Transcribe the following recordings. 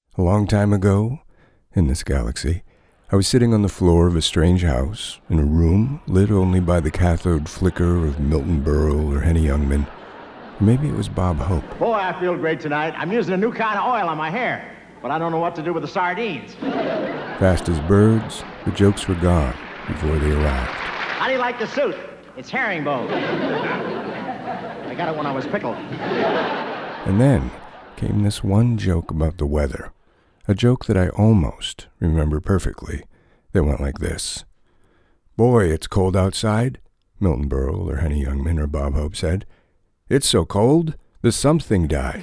A long time ago, in this galaxy, I was sitting on the floor of a strange house, in a room lit only by the cathode flicker of Milton Berle or Henny Youngman. Or maybe it was Bob Hope. Boy, I feel great tonight. I'm using a new kind of oil on my hair, but I don't know what to do with the sardines. Fast as birds, the jokes were gone before they arrived. How do you like the suit? It's herringbone. I got it when I was pickled. And then came this one joke about the weather. A joke that I almost remember perfectly, that went like this. "Boy, it's cold outside," Milton Berle or Henny Youngman or Bob Hope said. "It's so cold, the something died."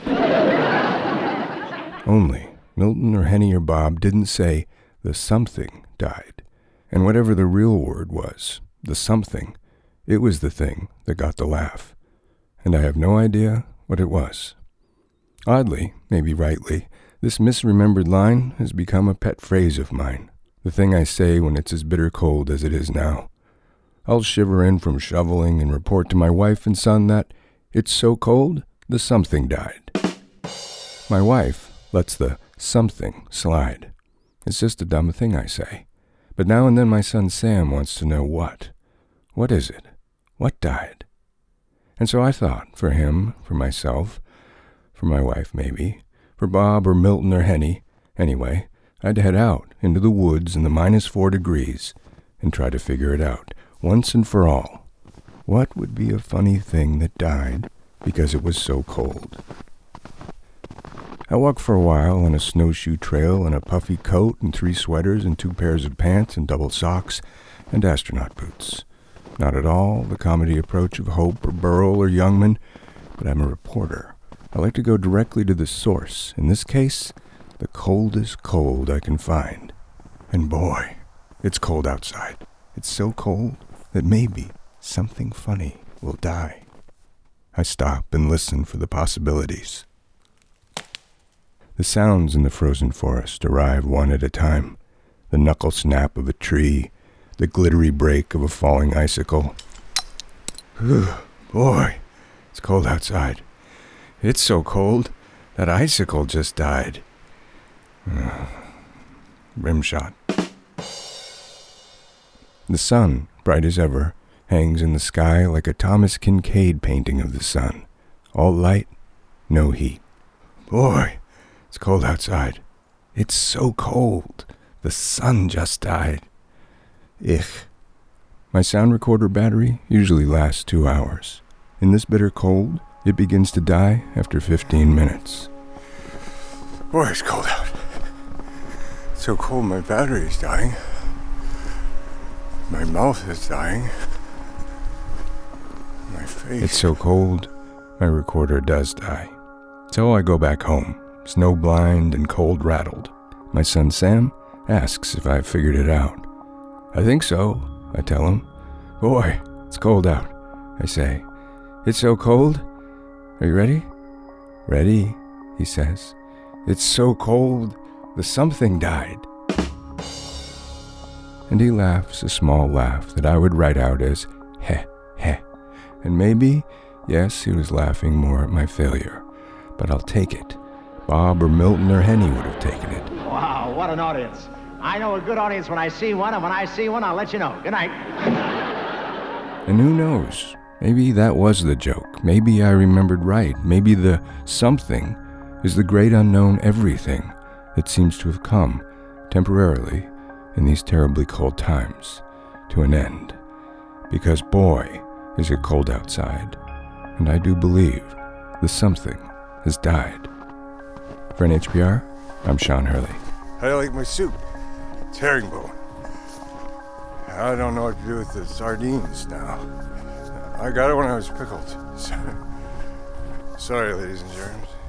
Only Milton or Henny or Bob didn't say the something died. And whatever the real word was, the something, it was the thing that got the laugh. And I have no idea what it was. Oddly, maybe rightly, this misremembered line has become a pet phrase of mine, the thing I say when it's as bitter cold as it is now. I'll shiver in from shoveling and report to my wife and son that it's so cold, the something died. My wife lets the something slide. It's just a dumb thing I say. But now and then my son Sam wants to know what. What is it? What died? And so I thought, for him, for myself, for my wife maybe, for Bob or Milton or Henny, anyway, I'd head out into the woods in the -4 degrees and try to figure it out, once and for all. What would be a funny thing that died because it was so cold? I walked for a while on a snowshoe trail in a puffy coat and 3 sweaters and 2 pairs of pants and double socks and astronaut boots. Not at all the comedy approach of Hope or Berle or Youngman, but I'm a reporter. I like to go directly to the source, in this case, the coldest cold I can find. And boy, it's cold outside. It's so cold that maybe something funny will die. I stop and listen for the possibilities. The sounds in the frozen forest arrive one at a time. The knuckle snap of a tree, the glittery break of a falling icicle. Boy, it's cold outside. It's so cold, that icicle just died. Rim shot. The sun, bright as ever, hangs in the sky like a Thomas Kincaid painting of the sun. All light, no heat. Boy, it's cold outside. It's so cold, the sun just died. Ich. My sound recorder battery usually lasts 2 hours. In this bitter cold, it begins to die after 15 minutes. Boy, it's cold out. It's so cold my battery is dying. My mouth is dying. My face. It's so cold, my recorder does die. So I go back home, snow-blind and cold-rattled. My son Sam asks if I've figured it out. I think so, I tell him. Boy, it's cold out, I say. It's so cold. Are you ready? Ready, he says. It's so cold, the something died. And he laughs a small laugh that I would write out as heh, heh. And maybe, yes, he was laughing more at my failure. But I'll take it. Bob or Milton or Henny would have taken it. Wow, what an audience. I know a good audience when I see one, and when I see one, I'll let you know. Good night. And who knows? Maybe that was the joke. Maybe I remembered right. Maybe the something is the great unknown everything that seems to have come, temporarily, in these terribly cold times, to an end. Because boy, is it cold outside. And I do believe the something has died. For NHPR, I'm Sean Hurley. How do you like my soup? It's herringbone. I don't know what to do with the sardines now. I got it when I was pickled. Sorry, ladies and germs.